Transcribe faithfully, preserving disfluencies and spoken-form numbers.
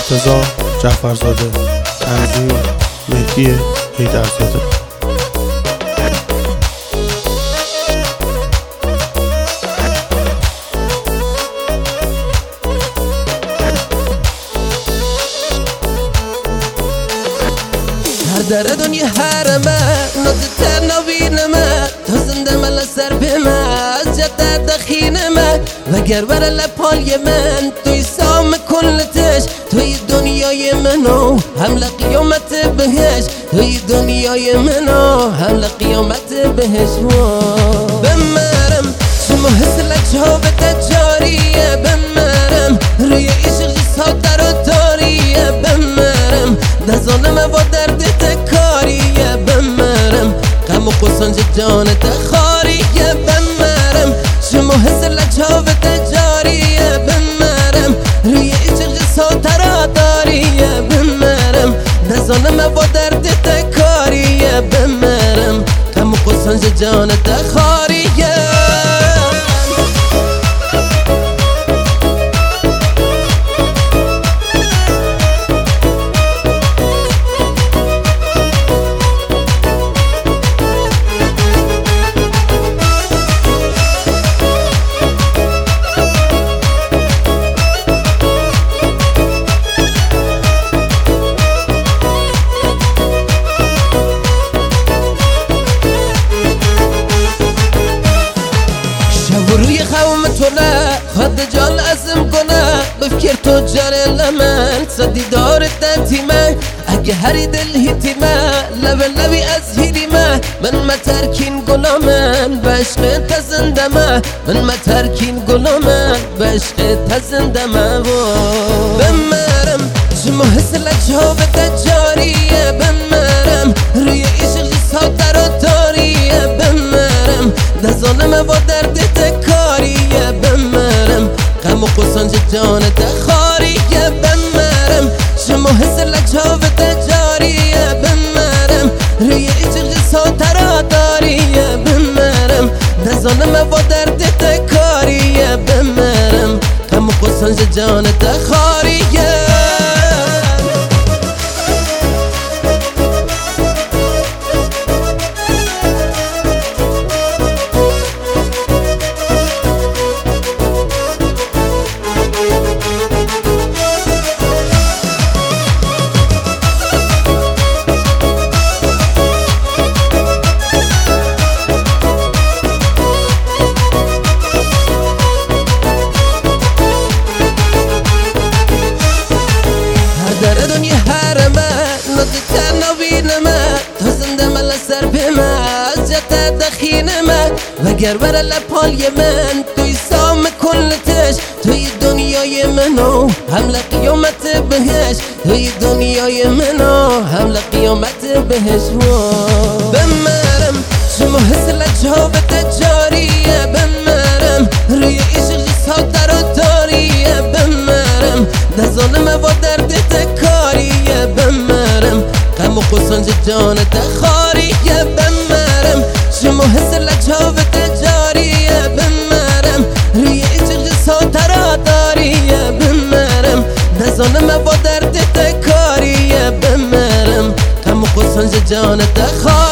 مرتضی جعفرزاده، تنظیم مهدی حیدرزاده. در دنیا حرمه نزدتر نبینمه تا زنده مل سر بمه از جد دخینمه وگر بر لپای من توی سام کلتش توی دنیای منو هم قیامت بهش توی دنیای منو هم قیامت بهش بمرم شما حس لچه به تجاریه بمرم روی عشق سادر و تاریه بمرم دزانم با درد تکاریه بمرم غم و قسنج جان تخاریه بمرم شما حس لچه به تجاریه بمرم روی عشق سادر داریه بمرم دزانم با درد تکاریه بمرم غم و قسنج جان تخاریه روی خوام تونه خود جان ازم کنه بفکر تو جاره لمن صدی دار تنتیمه اگه هری دل هیتیمه لب لبی از هیریمه من ما ترکین گلامن بشق تزندمه من ما ترکین گلامن بشق تزندمه بمرم شما حس لچه به تجاریه بمرم روی عشق سادر و تاریه بمرم دزانم با درد تکاریه بمرم غم و قسنج جان تخاریه بمرم شما حس لچه به تجاریه بمرم روی عشق سادر داریه بمرم دزانم با درد تکاریه بمرم غم و قسنج جان تخاریه در دنیا حرمه نزدتر نبینمه تا زنده مل سر بمه از جد دخینمه وگر بر لپای من توی سام کلتش توی دنیای منو هم قیامت بهش توی دنیای منو هم قیامت بهش بمرم شما حس لچه به تجاریه بمرم روی عشق سادر و تاریه بمرم دزانم با درد تکاریه بمرم غم و قسنج جان تخاریه بمرم شما حس لچه به تجاریه بمرم روی عشق سادر داریه بمرم دزانم با درد تکاریه بمرم غم و قسنج جان تخاریه